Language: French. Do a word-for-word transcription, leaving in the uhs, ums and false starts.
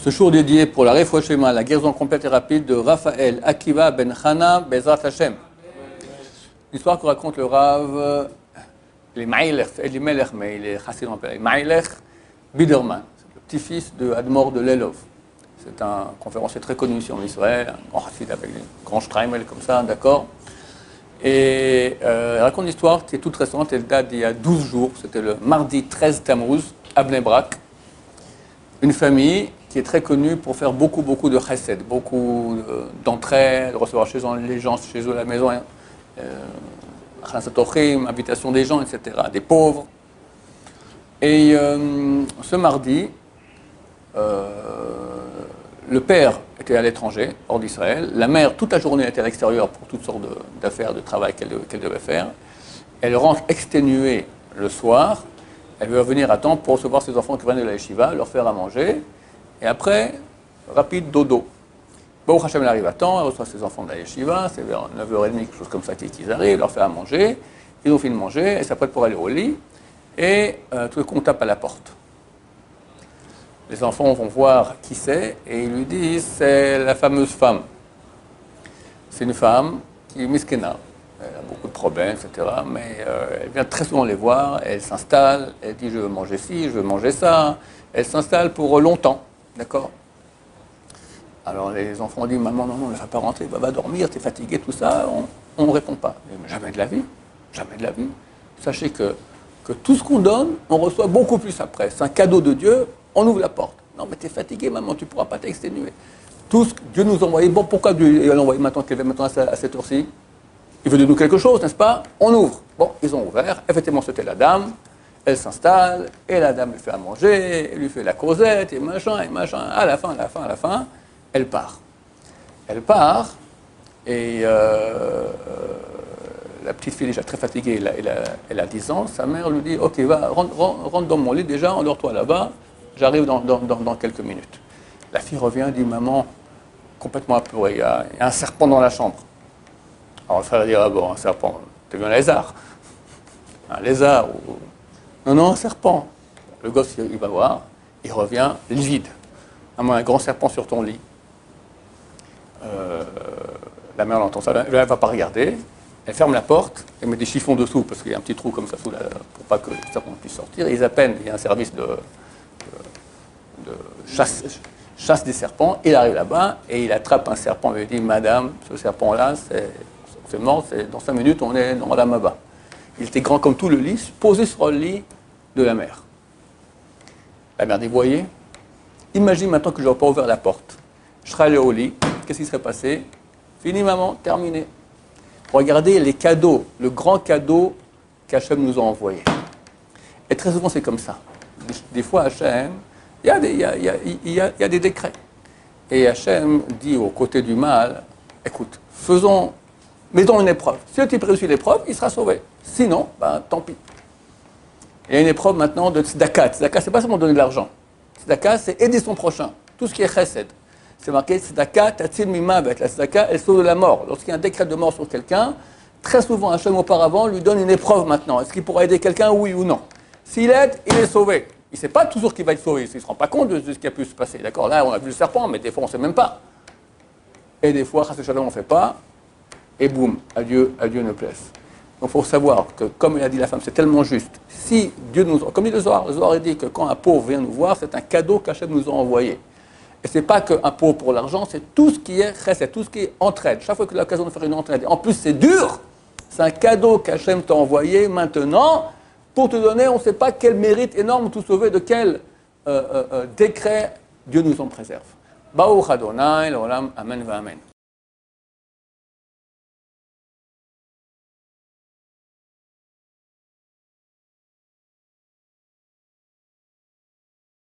Ce jour dédié pour la Refoua Shlema, la guérison complète et rapide de Raphaël Akiva Ben Chana Bezrat Hashem. L'histoire que raconte le Rav, les Maïlech, Elimelech, mais il est chassid, on l'appelle Maïlech Biderman, le petit-fils de Admor de Lelov. C'est un conférencier très connu ici en Israël, un grand chassid avec des grands streimels comme ça, d'accord. Et euh, il raconte une histoire qui est toute récente, elle date d'il y a douze jours, c'était le mardi treize Tammuz, à Bnei Brak. Une famille qui est très connue pour faire beaucoup, beaucoup de chesed, beaucoup d'entraide, de recevoir chez eux, les gens chez eux à la maison, euh, invitation des gens, et cetera, des pauvres. Et euh, ce mardi, euh, le père était à l'étranger, hors d'Israël. La mère, toute la journée, était à l'extérieur pour toutes sortes d'affaires, de, de travail qu'elle qu'elle devait faire. Elle rentre exténuée le soir. Elle veut revenir à temps pour recevoir ses enfants qui viennent de la yeshiva, leur faire à manger. Et après, rapide, dodo. Baruch Hashem, elle arrive à temps, elle reçoit ses enfants de la yeshiva, c'est vers neuf heures trente, quelque chose comme ça qu'ils arrivent, leur fait à manger. Ils ont fini de manger, elle s'apprête pour aller au lit. Et euh, tout le coup, on tape à la porte. Les enfants vont voir qui c'est et ils lui disent c'est la fameuse femme. C'est une femme qui est miskena. Elle a beaucoup de problèmes, et cetera. Mais euh, elle vient très souvent les voir, elle s'installe, elle dit je veux manger ci, je veux manger ça. Elle s'installe pour longtemps, d'accord? Alors les enfants disent maman, non, non, ne va pas rentrer, va, va dormir, t'es fatigué, tout ça. On ne répond pas. Mais jamais de la vie, jamais de la vie. Sachez que, que tout ce qu'on donne, on reçoit beaucoup plus après. C'est un cadeau de Dieu, on ouvre la porte. Non, mais t'es fatigué, maman, tu ne pourras pas t'exténuer. Tout ce que Dieu nous a envoyé, bon, pourquoi Dieu l'a envoyé maintenant, maintenant à cette heure-ci? Il veut de nous quelque chose, n'est-ce pas? On ouvre. Bon, ils ont ouvert. Effectivement, c'était la dame. Elle s'installe, et la dame lui fait à manger, elle lui fait la causette, et machin, et machin. À la fin, à la fin, à la fin, elle part. Elle part, et euh, la petite fille est déjà très fatiguée, elle a, elle, a, elle a dix ans. Sa mère lui dit, ok, va, rentre, rentre dans mon lit déjà, endors-toi là-bas, j'arrive dans, dans, dans, dans quelques minutes. La fille revient et dit, maman, complètement apeurée, il y a, il y a un serpent dans la chambre. Alors le frère dit, ah bon, un serpent, t'as vu un lézard? Un lézard, ou... Non, non, un serpent. Le gosse, il va voir, il revient livide. Un grand serpent sur ton lit. Euh, la mère l'entend ça, elle ne va pas regarder. Elle ferme la porte, elle met des chiffons dessous, parce qu'il y a un petit trou comme ça sous la, pour pas que le serpent puisse sortir. Et ils appellent, il y a un service de, de, de chasse, chasse des serpents. Il arrive là-bas et il attrape un serpent. Il lui dit, madame, ce serpent-là, c'est mort, dans cinq minutes, on est dans la Maba. Il était grand comme tout le lit, posé sur le lit de la mère. La mère dit, voyez, imagine maintenant que je n'aurais pas ouvert la porte. Je serais allé au lit, qu'est-ce qui serait passé? Fini maman, terminé. Regardez les cadeaux, le grand cadeau qu'Hachem nous a envoyé. Et très souvent c'est comme ça. Des, des fois Hachem, il y, y, y, y, y a des décrets. Et Hachem dit aux côtés du mal, écoute, faisons... mettons une épreuve. Si le type réussit l'épreuve, il sera sauvé. Sinon, ben, tant pis. Il y a une épreuve maintenant de tzedaka. Tzedaka, c'est pas seulement donner de l'argent. Tzedaka, c'est aider son prochain. Tout ce qui est chesed. C'est marqué tzedaka, tatzil mimavet. La tzedaka, elle sauve de la mort. Lorsqu'il y a un décret de mort sur quelqu'un, très souvent, Hachem auparavant lui donne une épreuve maintenant. Est-ce qu'il pourra aider quelqu'un, oui ou non? S'il aide, il est sauvé. Il ne sait pas toujours qu'il va être sauvé. Il ne se rend pas compte de ce qui a pu se passer. D'accord? Là, on a vu le serpent, mais des fois, on ne sait même pas. Et des fois, chas shalom, on ne fait pas. Et boum, adieu, adieu ne plaise. Donc il faut savoir que, comme il a dit la femme, c'est tellement juste. Si Dieu nous... Comme dit le Zohar, le Zohar dit que quand un pauvre vient nous voir, c'est un cadeau qu'Hachem nous a envoyé. Et ce n'est pas qu'un pauvre pour l'argent, c'est tout ce qui est chesed, tout ce qui est entraide. Chaque fois que tu as l'occasion de faire une entraide, en plus c'est dur, c'est un cadeau qu'Hachem t'a envoyé maintenant pour te donner, on ne sait pas quel mérite énorme tout sauver, de quel euh, euh, euh, décret Dieu nous en préserve. Baruch Adonai, l'olam, amen va amen.